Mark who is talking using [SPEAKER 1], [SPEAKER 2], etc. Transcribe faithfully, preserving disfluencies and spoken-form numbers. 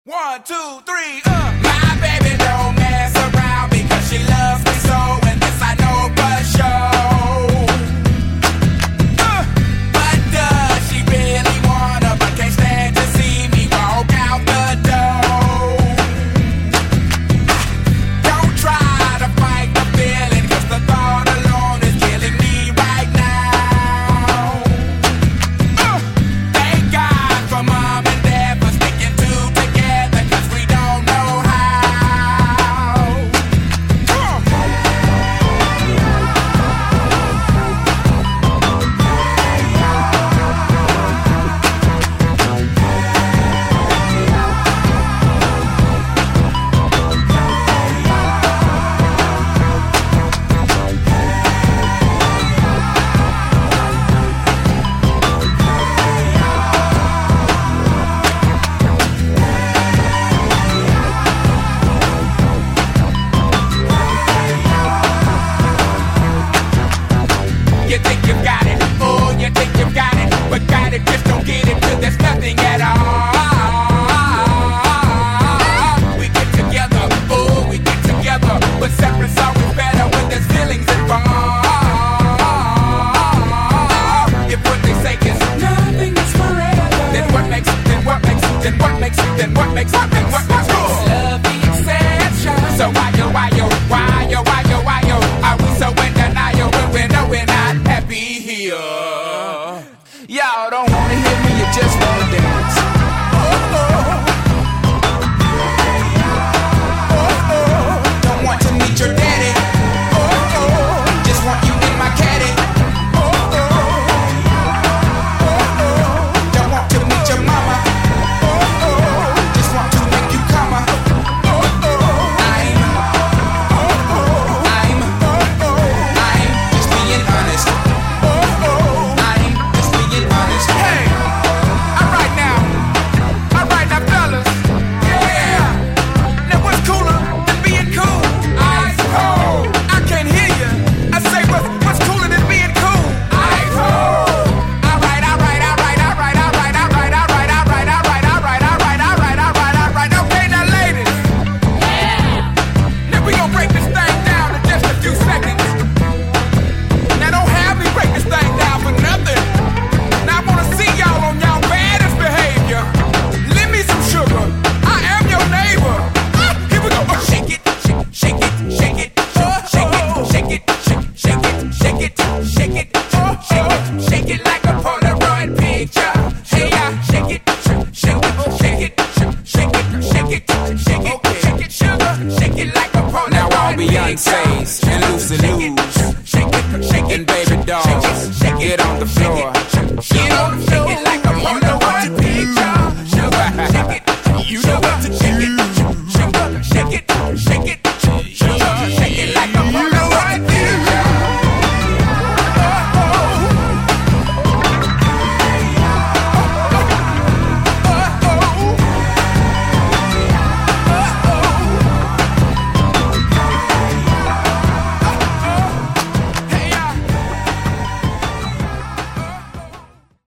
[SPEAKER 1] One, two, three, uh. My baby don't mess around because she loves me so, and this I know for sure. Uh. But does she really wanna, but can't stand to see me walk out the door? Don't try to fight the feeling, cause the thought alone is killing me right now. Uh. Thank God for mom and dad for sticking two together, cause we don't know how. Uh. You think you got it, oh, you think you got it, but got it, just don't get it till there's nothing at all. We get together, oh, we get together, but separate's always better when there's feelings involved. If what they say is nothing is forever, then what makes, then what makes, then what makes, then what makes, then what makes love the exception? So why yo, why yo, why yo, why yo, why yo, are we so in denial when we know we're not happy here? Y'all don't wanna hear me, you just wanna dance. Oh, oh. Oh, oh. Don't want to meet your daddy. Oh, oh. Just want you in my caddy. Oh, oh. Oh, oh. Don't want to meet your mama. Oh, oh. Just want to make you come. Oh, oh. I'm, oh, oh. I'm, oh, oh. I'm just being honest. Oh, oh. I'm just being honest. Hey, alright now, alright now, fellas. Yeah. Now what's cooler than being cool? Ice cold. I can't hear you. I say what's what's cooler than being cool? Ice cold. Alright, alright, alright, alright, alright, alright, alright, alright, alright, alright, alright, alright, alright, alright. Okay, now ladies. Yeah. Now we gonna break this thing down in just a few seconds. Now don't have me break this thing down for nothing. Now I wanna see y'all on y'all baddest behavior. Lend me some sugar. I am your neighbor. Ah, here we go. Oh, shake it, shake, shake it, shake it, oh, shake it, shake it, shake, shake it, shake it, shake it, oh, shake it, shake it like a Polaroid picture. Hey, yeah, shake it, shake it, shake it, shake it, shake it, shake it, shake it, sugar, shake it like a Polaroid picture. Now all Beyonce's and Lucy Lou's shake it, shake it, and baby dolls, get on the floor, get on the floor, shake it like a Polaroid picture. Sugar, shake it.